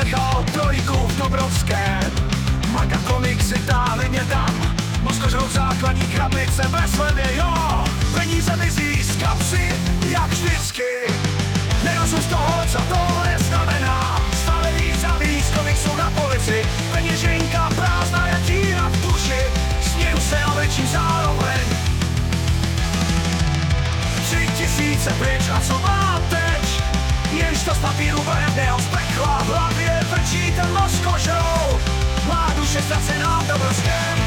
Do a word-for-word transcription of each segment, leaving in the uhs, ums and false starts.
nechal trojku v Dobrovském. Maka komiksy táhli mě tam, Moskořou základní krabice ve slevě, jo. Peníze mizí z kapsy, jak vždycky. Nerozum z toho, co tohle znamená. Stále víc a víc komiksů na polici. Peněženka prázdná jak díra v duši. Směju se a lečím zároveň. Tři tisíce pryč a co má teď? Jenž to z papíru barevného z pekla v hlavě vrčí ten Moskořou. Má duše ztracená v Dobrovském.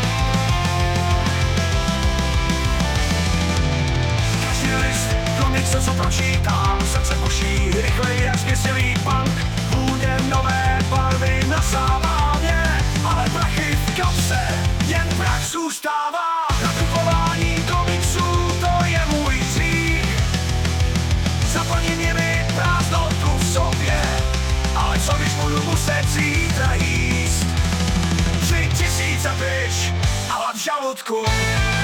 Každý list komiksu, co pročítám, srdce buší rychleji jak zběsilý punk. Vůně nové barvy nasává mě, ale prachy v kapse, jen prach zůstává. Nakupování komiksů, to je můj hřích. Zaplním jimi prázdnotu v sobě, ale co když budu muset zítra jíst? Tři tisíce pryč a hlad v žaludku.